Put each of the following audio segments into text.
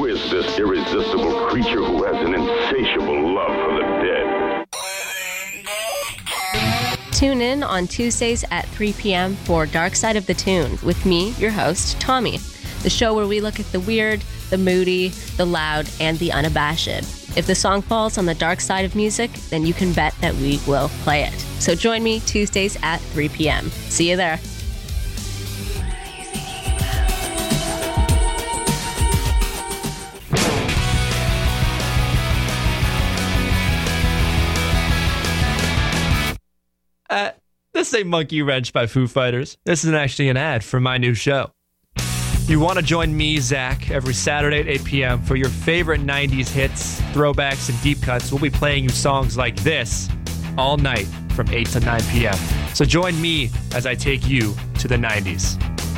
Who is this irresistible creature who has an insatiable love for the dead? Tune in on Tuesdays at 3 p.m. for Dark Side of the Tune with me, your host, Tommy, the show where we look at the weird, the moody, the loud, and the unabashed. If the song falls on the dark side of music, then you can bet that we will play it. So join me Tuesdays at 3 p.m. See you there. This ain't Monkey Wrench by Foo Fighters. This is actually an ad for my new show. You want to join me, Zach, every Saturday at 8 p.m. for your favorite 90s hits, throwbacks, and deep cuts. We'll be playing you songs like this all night from 8 to 9 p.m. So join me as I take you to the 90s.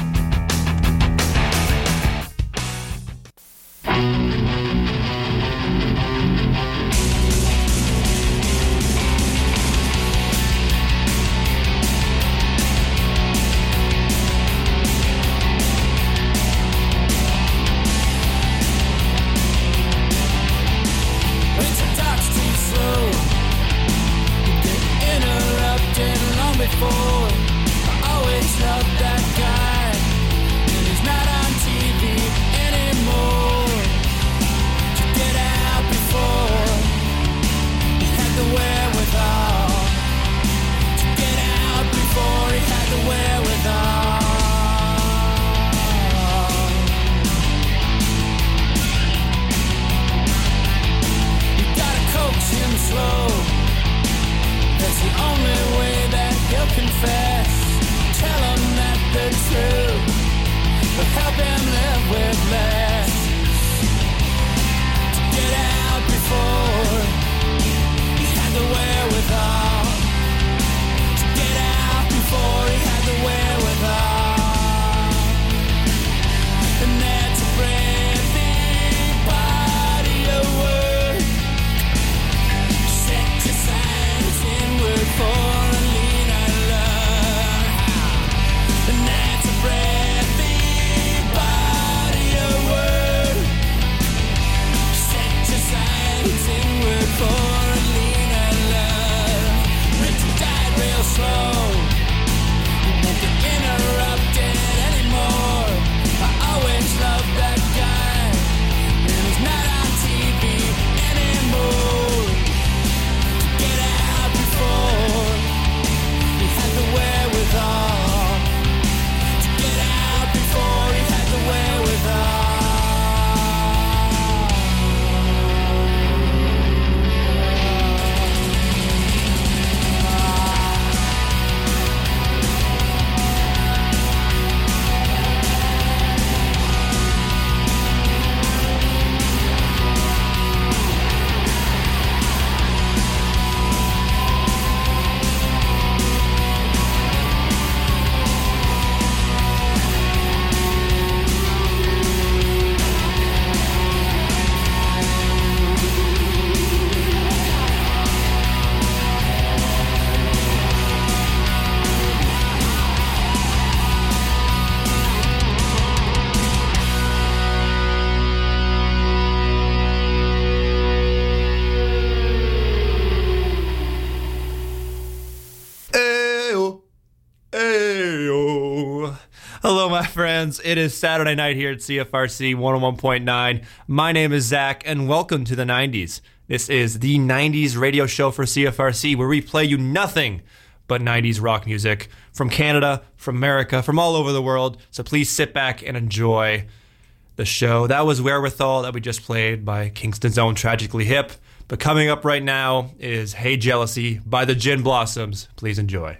Hello, my friends. It is Saturday night here at CFRC 101.9. My name is Zach, and welcome to the 90s. This is the 90s radio show for CFRC, where we play you nothing but 90s rock music from Canada, from America, from all over the world. So please sit back and enjoy the show. That was Wherewithal that we just played by Kingston's own Tragically Hip. But coming up right now is Hey Jealousy by the Gin Blossoms. Please enjoy.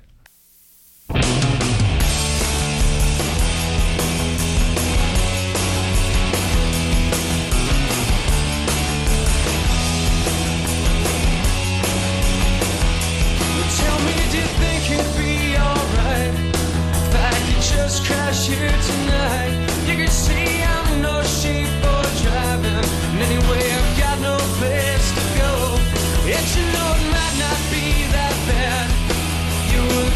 Here tonight, you can see I'm no sheep for driving. And anyway, I've got no place to go. And you know it might not be that bad. You were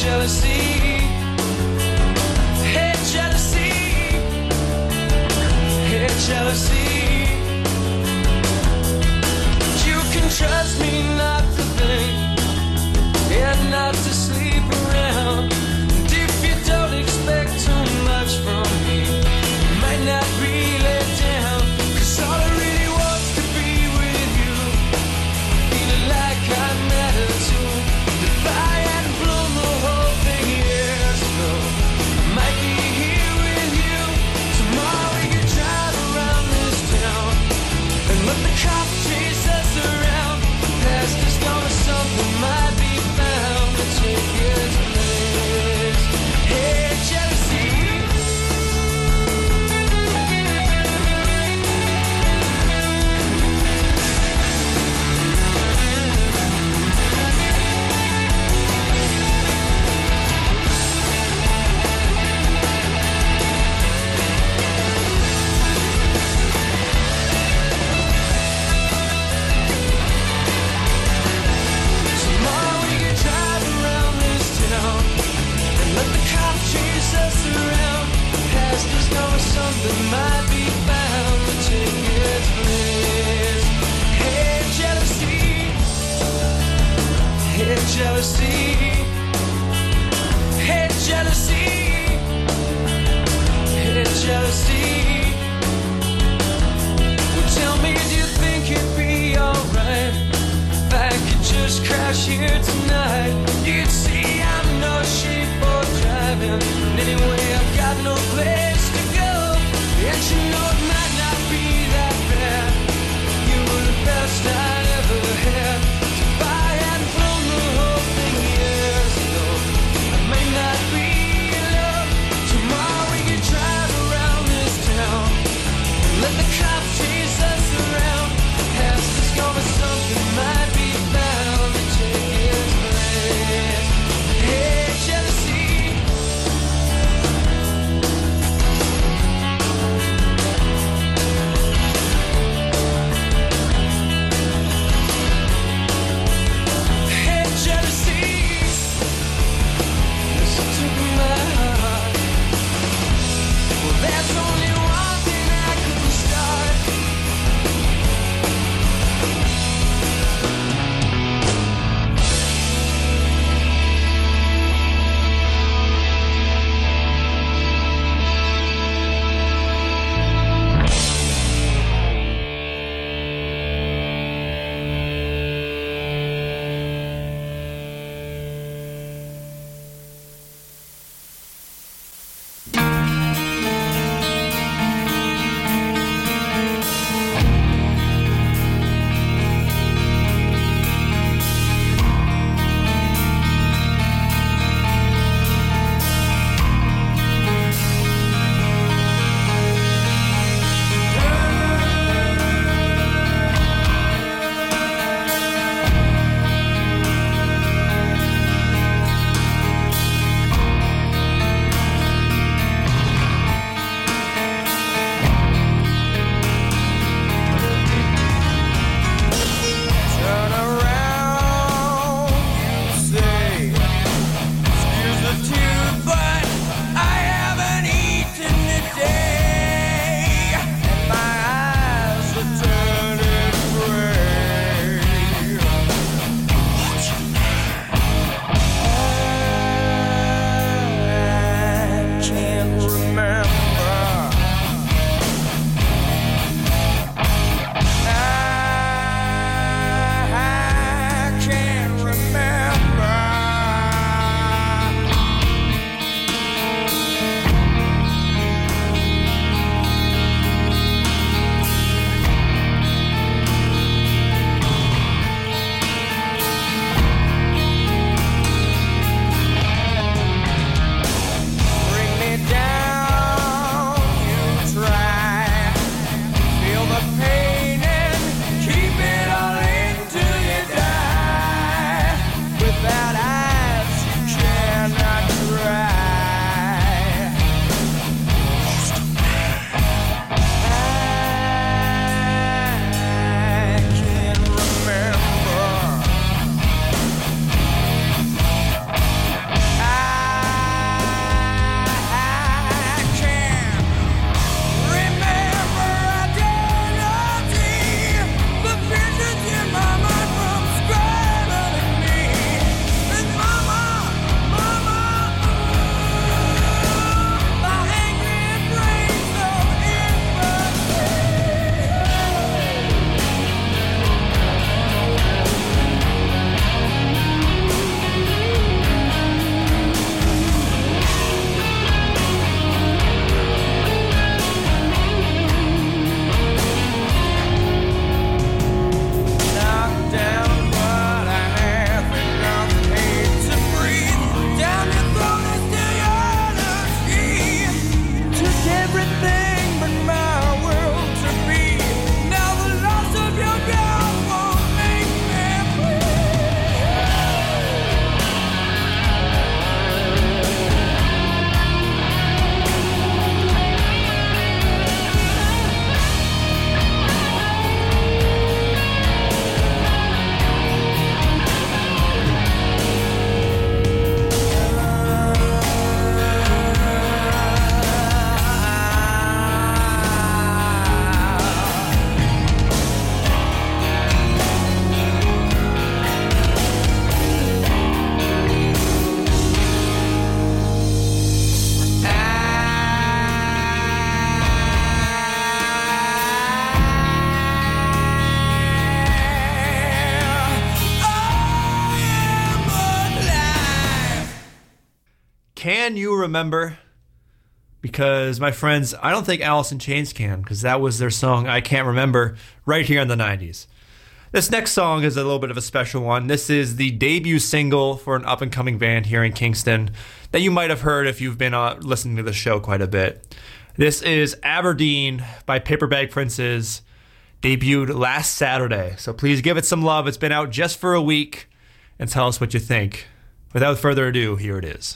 jealousy. Hey, jealousy. Hey, jealousy. You can trust me not to think and not to sleep around. And if you don't expect too much from me, you might not be let down. 'Cause all I really want's to be with you, feeling like I matter too. If I hadn't blown the whole thing years ago, I might be here with you. Tomorrow we could drive around this town and let the cops chase us around. Past is gone, something might be found to take its place. Hey, jealousy. Tomorrow we can drive around this town and let the cops chase us around. Past is gone, something might be found to take its place. Hey, jealousy. Hey, jealousy. Hey, jealousy. Hey, jealousy. Well, tell me, do you think it'd be alright if I could just crash here tonight? You can see I'm no shape for driving, and anyway I've got no place to go. And you know it might not be that bad. You were the best I'd ever had. If I hadn't blown the whole thing years ago, I may not be in love. Tomorrow we can drive around this town and let the cops chase us around. Past is gone, but something might be found to take its place. Hey, jealousy. Can you remember? Because, my friends, I don't think Alice in Chains can, because that was their song, I Can't Remember, right here in the 90s. This next song is a little bit of a special one. This is the debut single for an up-and-coming band here in Kingston that you might have heard if you've been listening to the show quite a bit. This is Aberdeen by Paper Bag Princes, debuted last Saturday. So please give it some love. It's been out just for a week, and tell us what you think. Without further ado, here it is.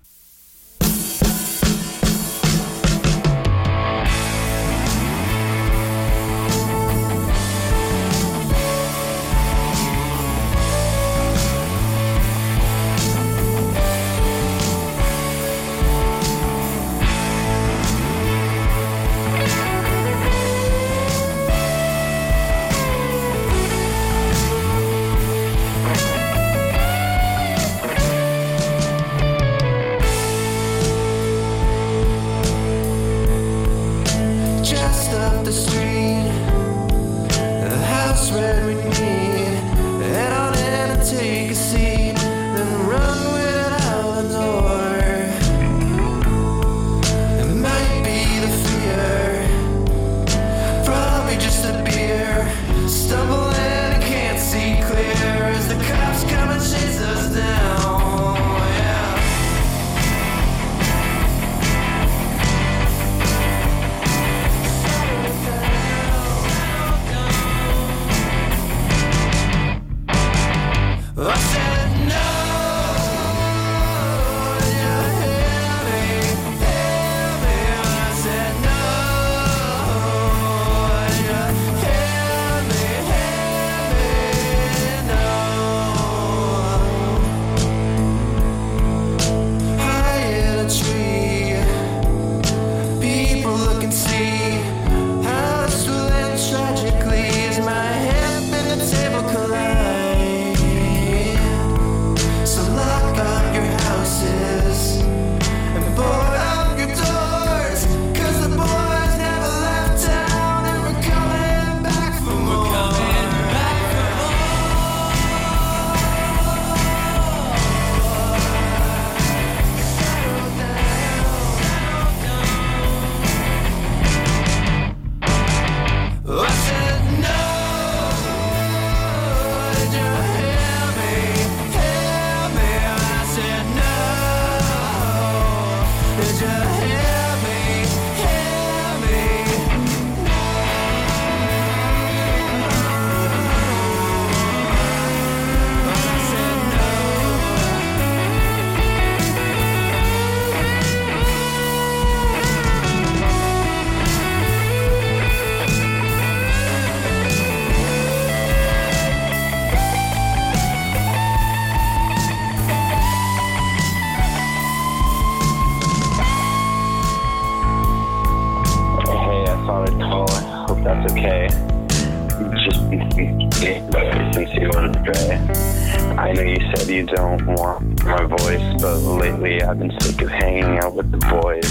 I know you said you don't want my voice, but lately I've been sick of hanging out with the boys.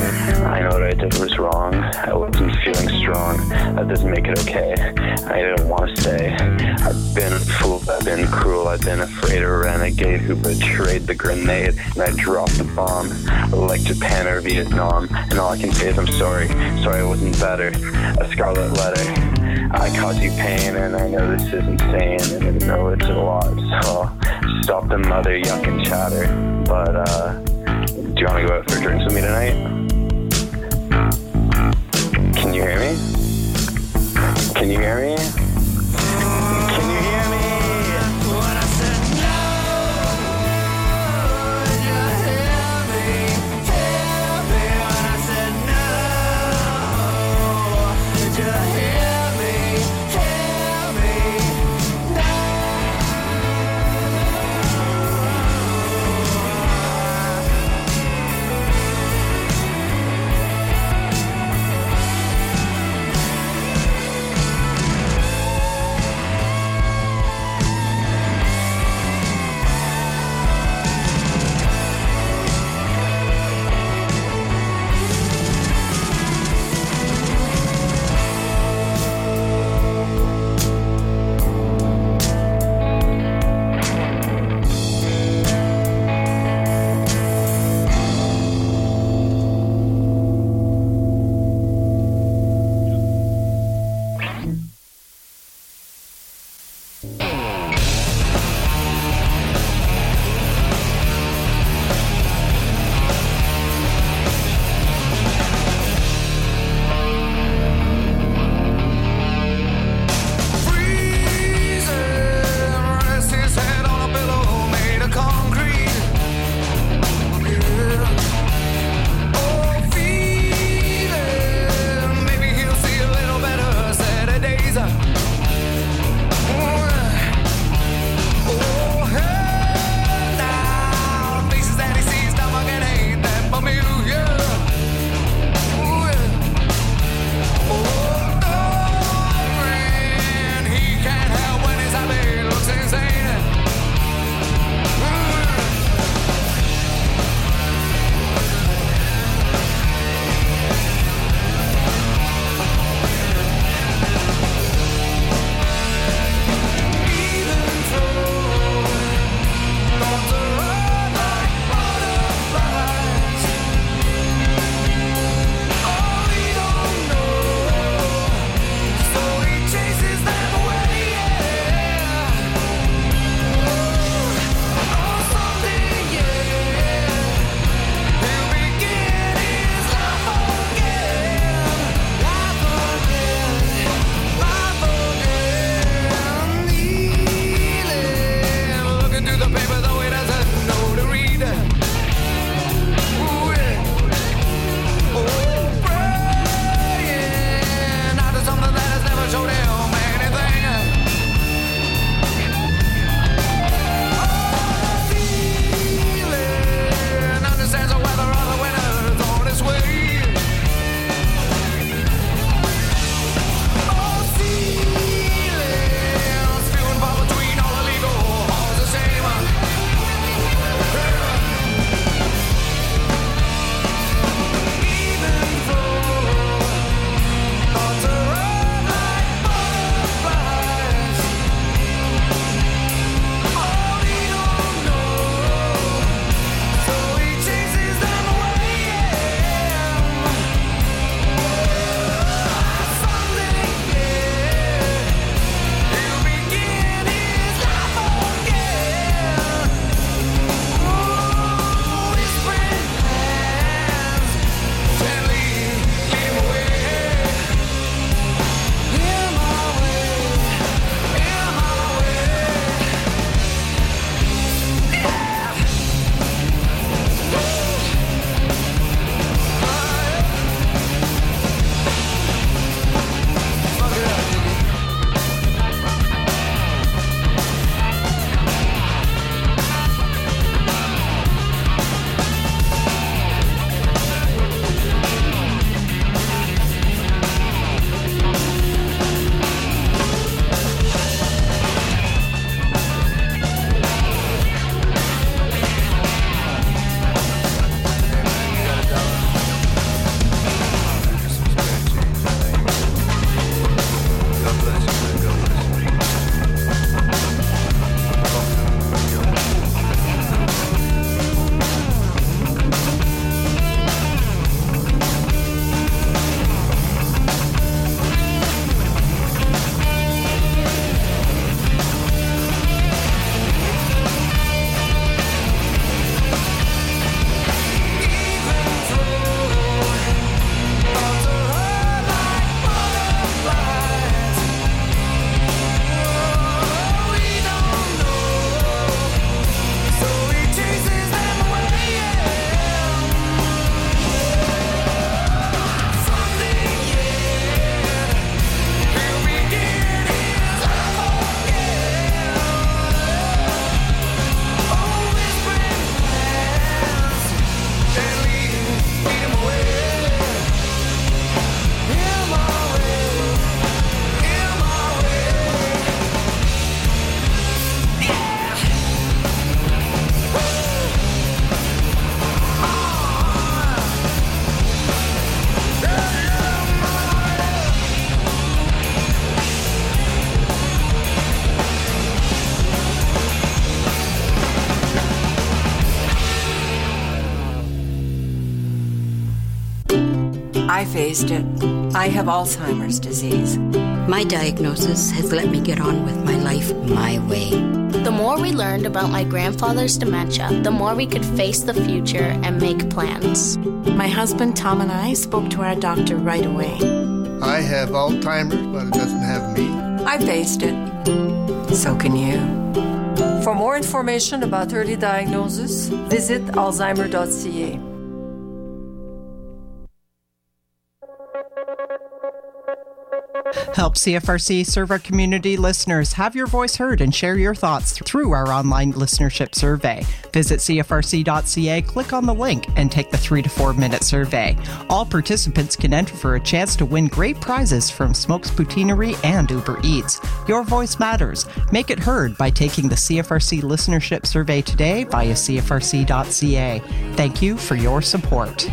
I know what I did was wrong. I wasn't feeling strong. That doesn't make it okay. I didn't want to stay. I've been a fool. I've been cruel. I've been afraid of a renegade who betrayed the grenade, and I dropped the bomb like Japan or Vietnam. And all I can say is I'm sorry. Sorry I wasn't better. A scarlet letter. I caused you pain, and I know this is insane, and I know it's a lot, so stop the mother yuck and chatter. But, do you want to go out for drinks with me tonight? Can you hear me? Can you hear me? Can you hear me? When I said no, you hear me, when I said no, did you hear me? I faced it. I have Alzheimer's disease. My diagnosis has let me get on with my life my way. The more we learned about my grandfather's dementia, the more we could face the future and make plans. My husband Tom and I spoke to our doctor right away. I have Alzheimer's, but it doesn't have me. I faced it. So can you. For more information about early diagnosis, visit alzheimer.ca. Help CFRC serve our community listeners. Have your voice heard and share your thoughts through our online listenership survey. Visit CFRC.ca, click on the link, and take the 3 to 4 minute survey. All participants can enter for a chance to win great prizes from Smokes Poutineery and Uber Eats. Your voice matters. Make it heard by taking the CFRC listenership survey today via CFRC.ca. Thank you for your support.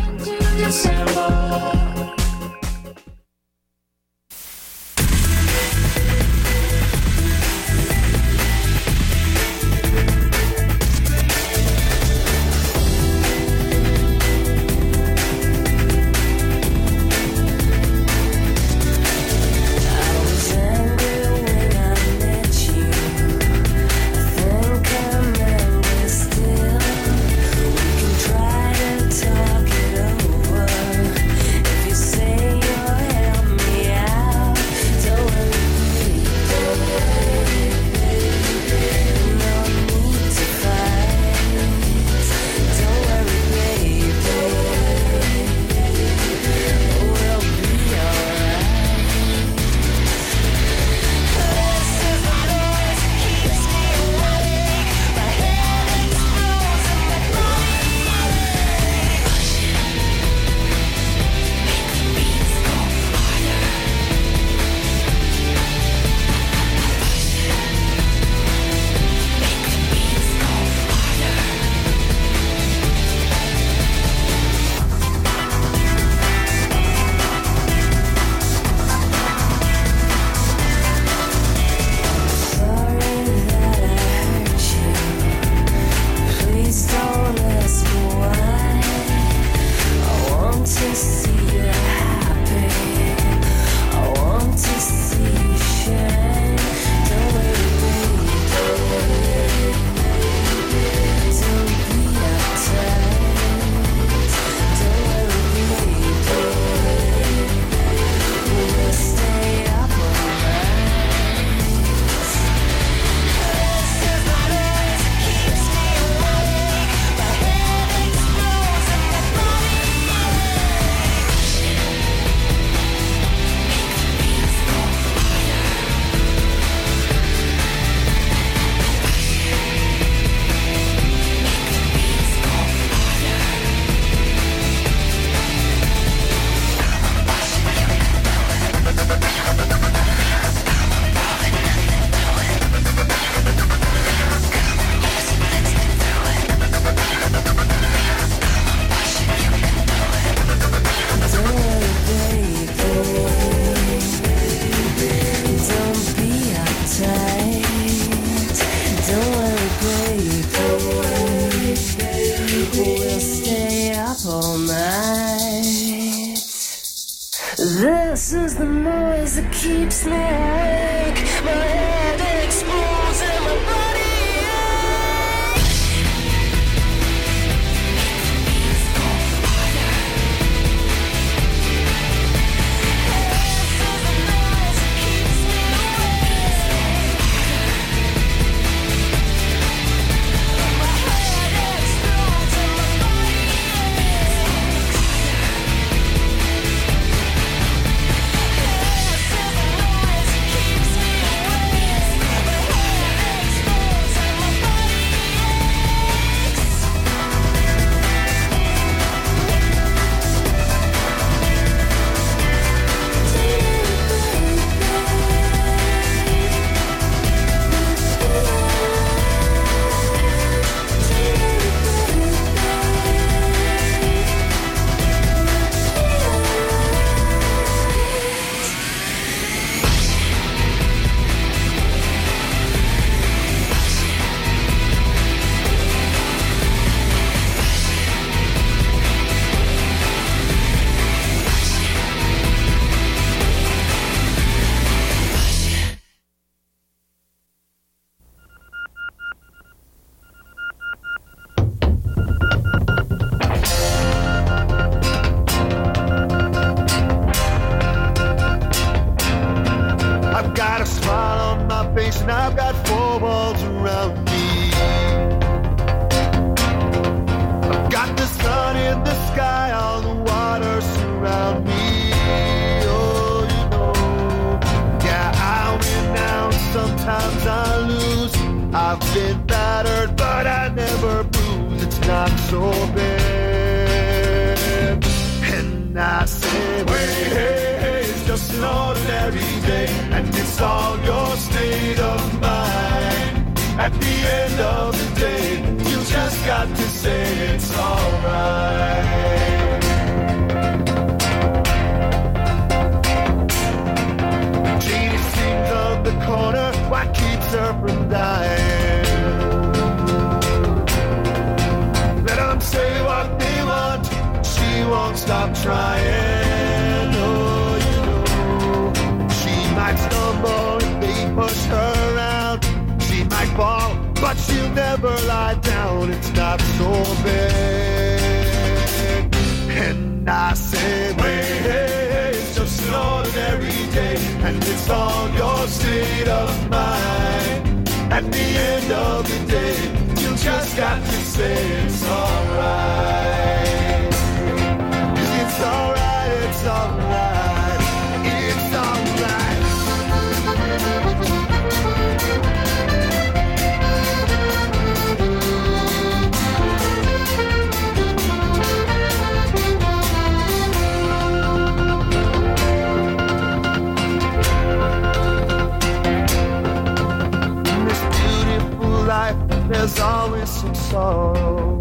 This is the noise that keeps me awake. My head explodes and my body keeps it's not so bad. And I say, hey, hey, hey, it's just an ordinary day, and it's all your state of mind. At the end of the day, you just got to say it's alright. Jeannie sings on the corner, what keeps her from dying? Let them say what they want, she won't stop trying. Oh, you know, she might stumble if they push her out. She might fall, but she'll never lie down. It's not so bad. And I say, hey, hey, hey, it's just an ordinary day, and it's all your state of mind. At the end of the day, you just got to say it's alright. 'Cause it's alright, it's alright, it's alright. Life, there's always some sorrow,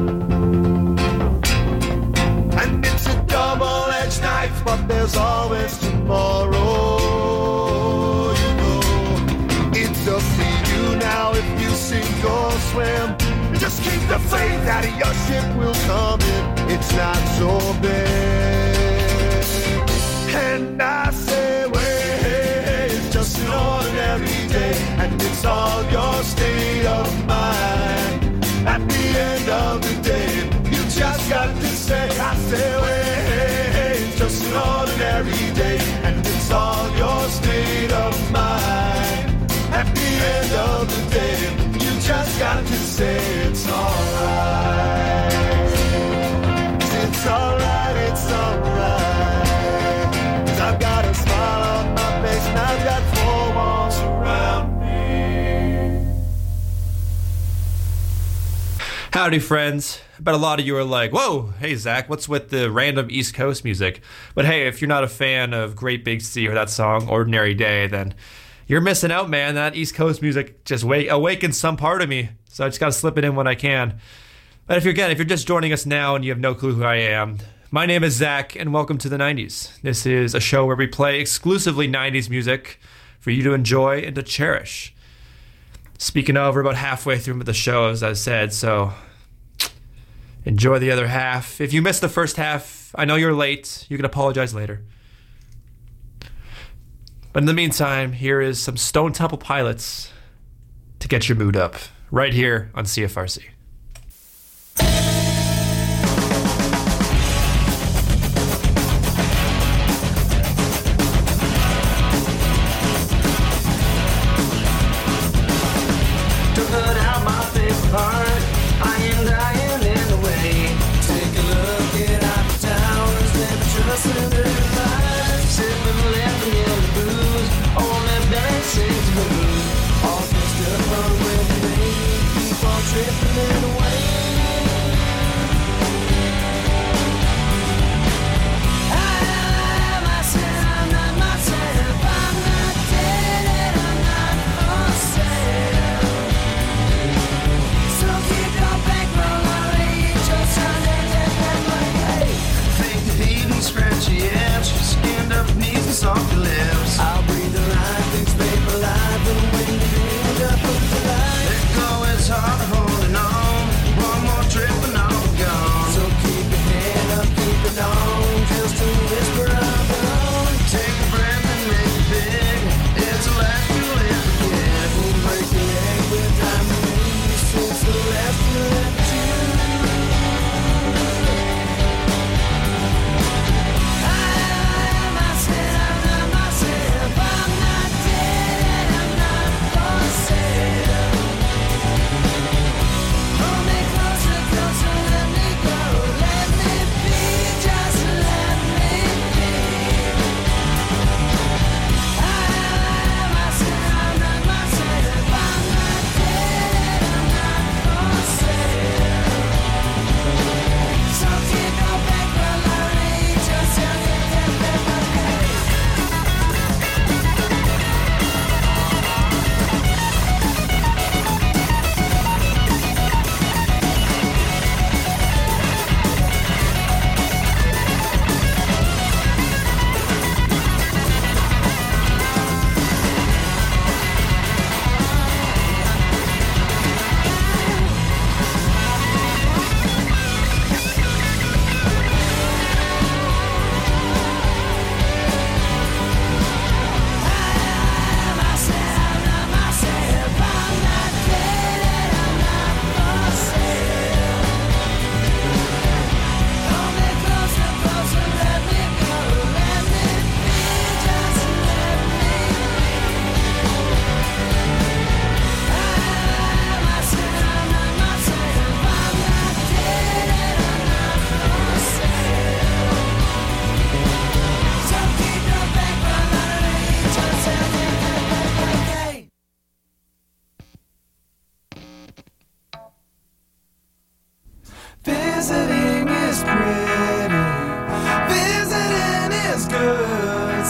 and it's a double-edged knife, but there's always tomorrow. You know, it's up to you now if you sink or swim. Just keep the faith that your ship will come in. It's not so bad. And I say, well, hey, it's just an ordinary day, and it's all your state of mind. At the end of the day, you just got to say, I say, well, hey, it's just an ordinary day, and it's all your state of mind. At the end of the day, you just got to say it's alright. It's alright, it's alright. 'Cause I've got a smile on my face, and I've got four walls around me. Howdy, friends. I bet a lot of you are like, whoa, hey, Zach, what's with the random East Coast music? But hey, if you're not a fan of Great Big Sea or that song, Ordinary Day, then you're missing out, man. That East Coast music just awakens some part of me, so I just got to slip it in when I can. But if you're just joining us now and you have no clue who I am, my name is Zach, and welcome to the 90s. This is a show where we play exclusively 90s music for you to enjoy and to cherish. Speaking of, we're about halfway through the show, as I said, so enjoy the other half. If you missed the first half, I know you're late. You can apologize later. But in the meantime, here is some Stone Temple Pilots to get your mood up, right here on CFRC. Tripping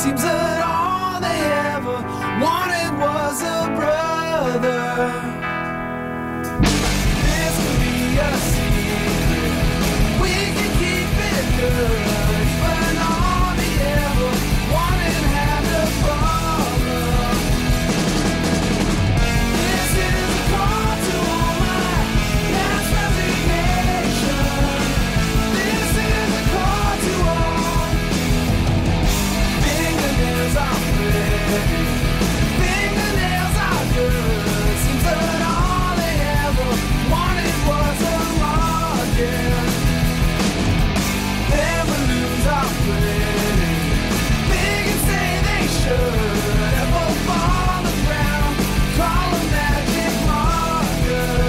Seems that all they ever wanted was a brother. This could be a secret, we can keep it good, but all they ever wanted had a problem. This is a call to all my past resignation. This is a call to all. Fingernails are pretty, fingernails are good. Seems that all they ever wanted was a market. Their balloons are pretty, big and say they should. And both fall on the ground, call a magic marker.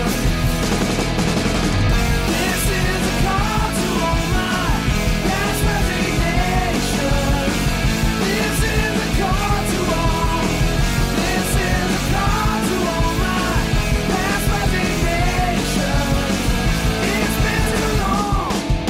This is a call to all my past resignation. This is a call to all. This is a call to all my past resignation. It's been too long.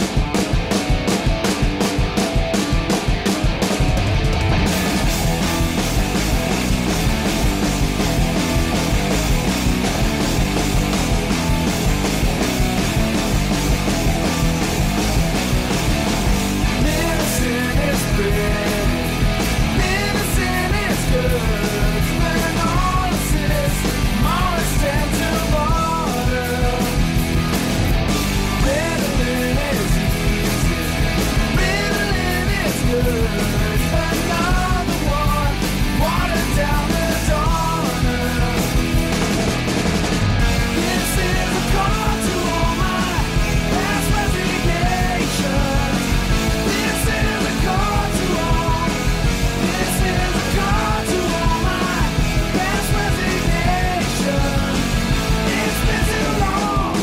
Medicine is pretty, medicine is good. When all this is, Morris tend to border. Ritalin is easy, Ritalin is good. Another one, water down the donor. This is a call to all my past resignation. This is a call to all. This is a call to all my past resignation. It's been too long.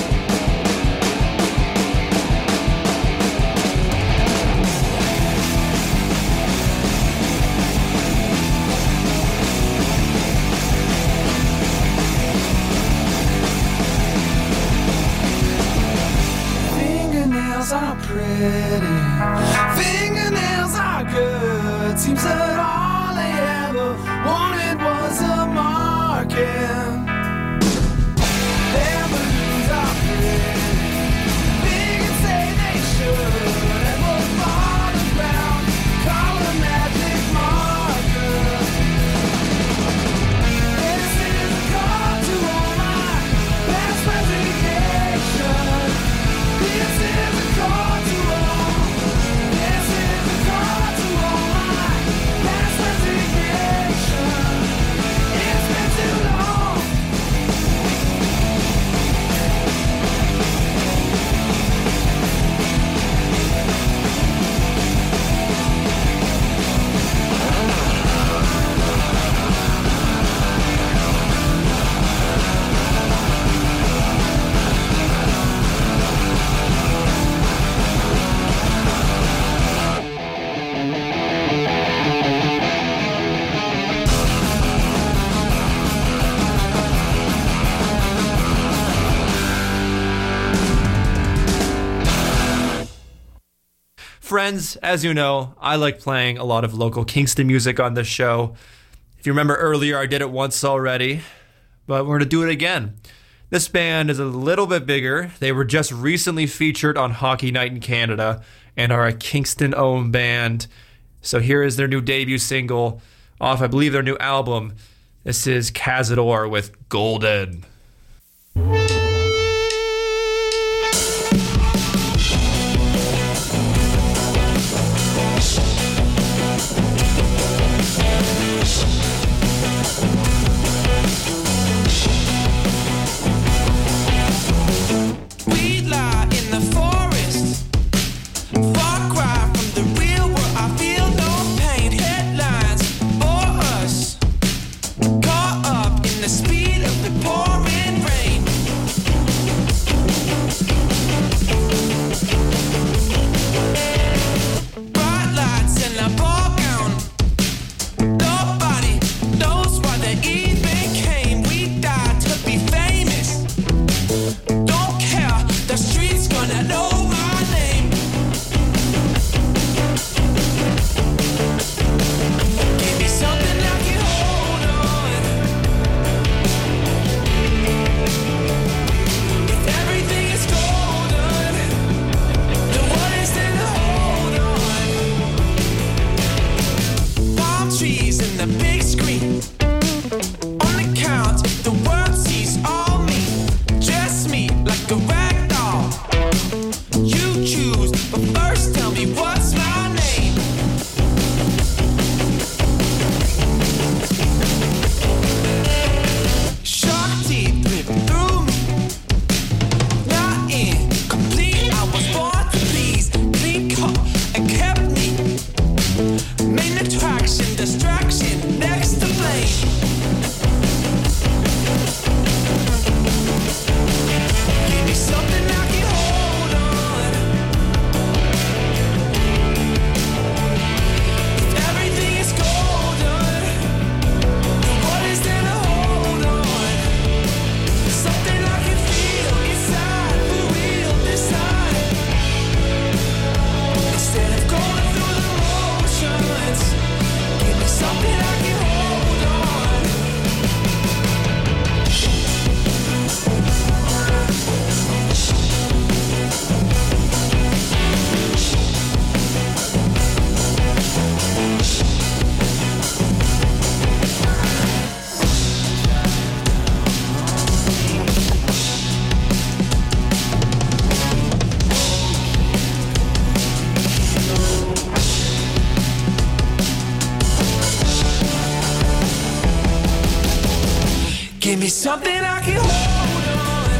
Fingernails are pretty, fingernails are good. Seems that all they ever wanted was a market. Their balloons are pretty, big and say they should. And we'll fall on the ground, call a magic marker. This is a call to all my past resignation. This is a call to all. This is a call to all my past resignation. It's been too long. Friends, as you know, I like playing a lot of local Kingston music on this show. If you remember earlier, I did it once already, but we're going to do it again. This band is a little bit bigger. They were just recently featured on Hockey Night in Canada and are a Kingston-owned band. So here is their new debut single off, I believe, their new album. This is Cazador with Golden. We lie in the forest, far cry from the real world. I feel no pain. Headlines for us, caught up in the speed of the pouring rain. Give me something I can hold on.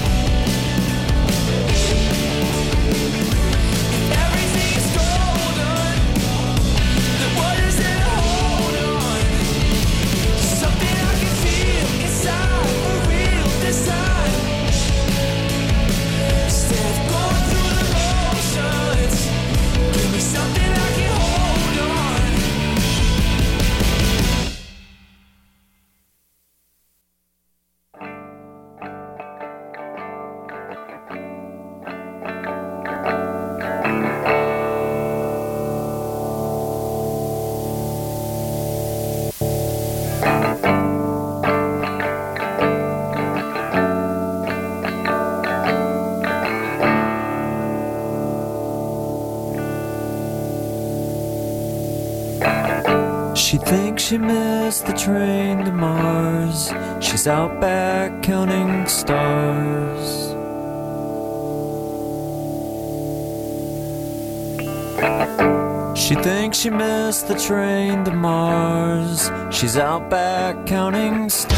If everything is golden, then what is there to hold on? Something I can feel inside, a real design. Instead of going through the motions, give me something I can hold on. She thinks she missed the train to Mars. She's out back counting stars. She thinks she missed the train to Mars. She's out back counting stars.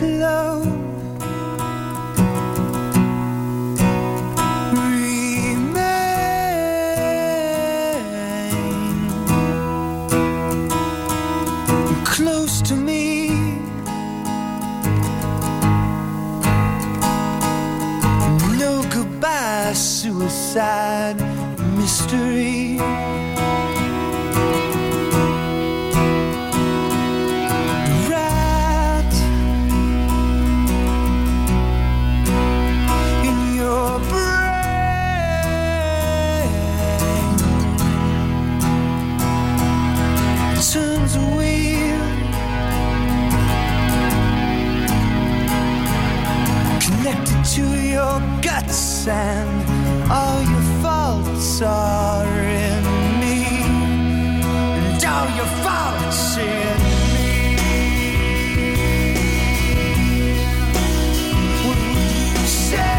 alone. Remain close to me. No goodbye, suicide mystery. Turns a wheel, connected to your guts, and all your faults are in me, and all your faults in me. What would you say?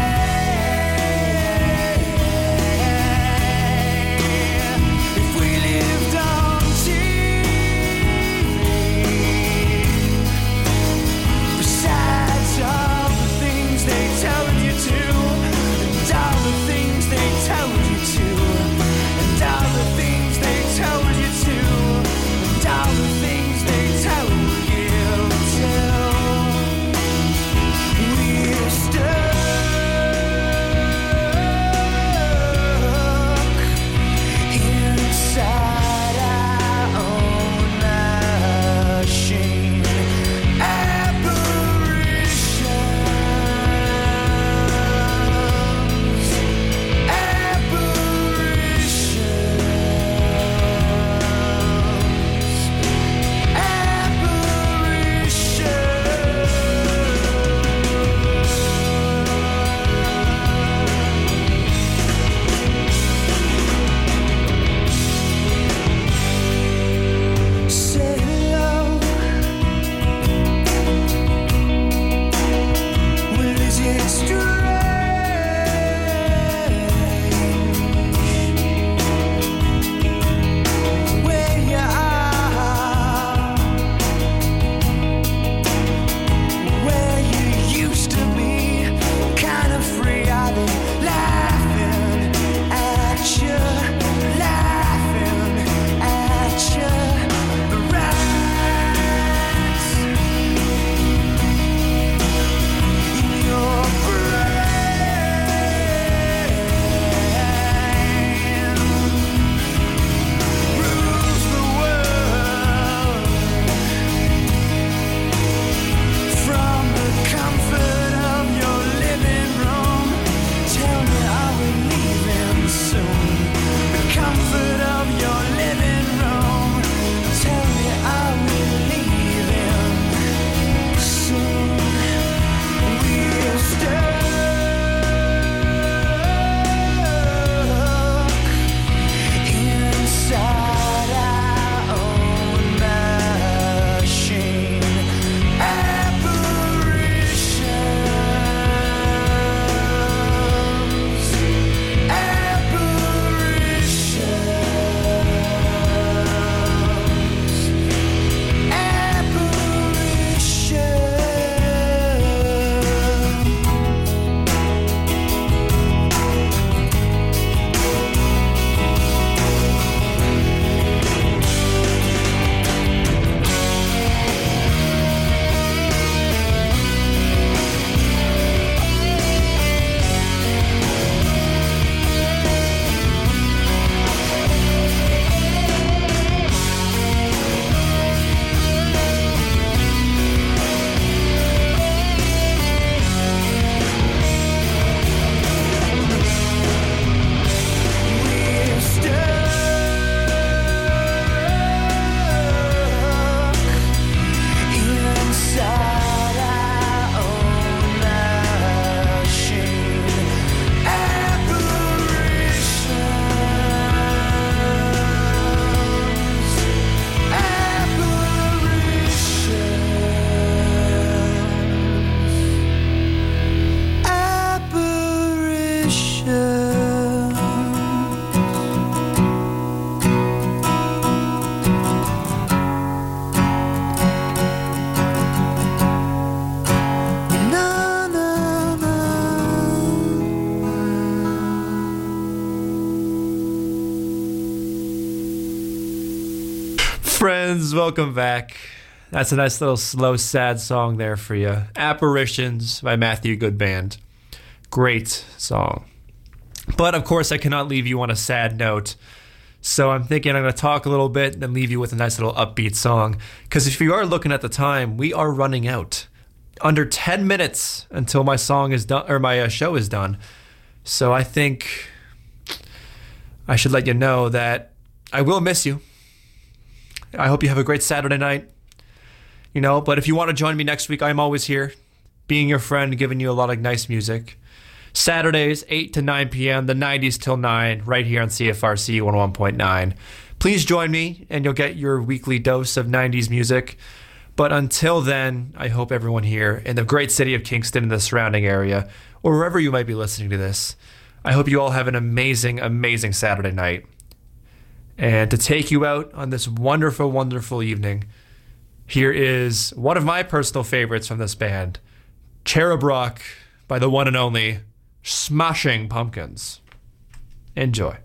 Friends, welcome back. That's a nice little slow, sad song there for you. Apparitions by Matthew Good Band. Great song. But, of course, I cannot leave you on a sad note. So I'm thinking I'm going to talk a little bit and then leave you with a nice little upbeat song. Because if you are looking at the time, we are running out. Under 10 minutes until my song is done, or my show is done. So I think I should let you know that I will miss you. I hope you have a great Saturday night. You know, but if you want to join me next week, I'm always here, being your friend, giving you a lot of nice music. Saturdays, 8 to 9 p.m., the 90s till 9, right here on CFRC 101.9. Please join me, and you'll get your weekly dose of 90s music. But until then, I hope everyone here in the great city of Kingston and the surrounding area, or wherever you might be listening to this, I hope you all have an amazing, amazing Saturday night. And to take you out on this wonderful, wonderful evening, here is one of my personal favorites from this band, Cherub Rock by the one and only Smashing Pumpkins. Enjoy.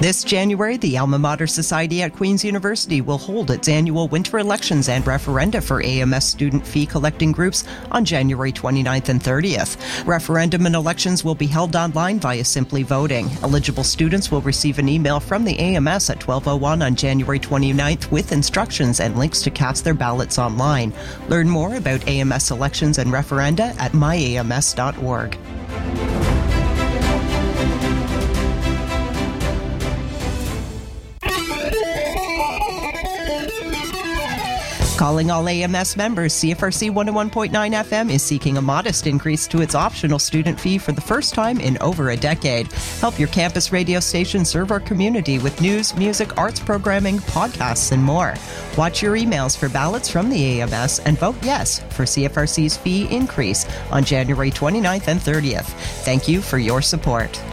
This January, the Alma Mater Society at Queen's University will hold its annual winter elections and referenda for AMS student fee collecting groups on January 29th and 30th. Referendum and elections will be held online via Simply Voting. Eligible students will receive an email from the AMS at 12:01 on January 29th with instructions and links to cast their ballots online. Learn more about AMS elections and referenda at myams.org. Calling all AMS members, CFRC 101.9 FM is seeking a modest increase to its optional student fee for the first time in over a decade. Help your campus radio station serve our community with news, music, arts programming, podcasts, and more. Watch your emails for ballots from the AMS and vote yes for CFRC's fee increase on January 29th and 30th. Thank you for your support.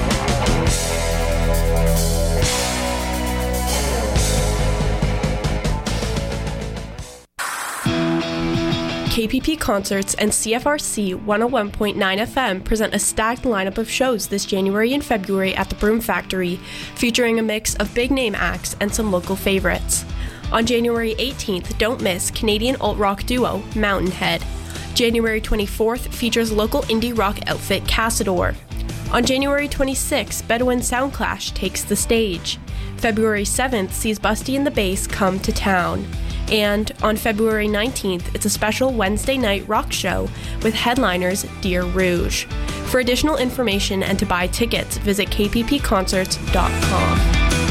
KPP Concerts and CFRC 101.9 FM present a stacked lineup of shows this January and February at the Broom Factory, featuring a mix of big-name acts and some local favorites. On January 18th, don't miss Canadian alt-rock duo Mountainhead. January 24th features local indie rock outfit Cassador. On January 26th, Bedouin Soundclash takes the stage. February 7th sees Busty and the Bass come to town. And on February 19th, it's a special Wednesday night rock show with headliners Deer Rouge. For additional information and to buy tickets, visit kppconcerts.com.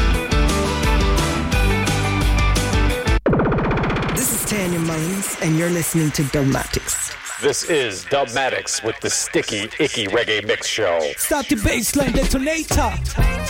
This is Tanya Mullins, and you're listening to Dubmatics. This is Dubmatics with the Sticky Icky Reggae Mix Show. Start the baseline detonator.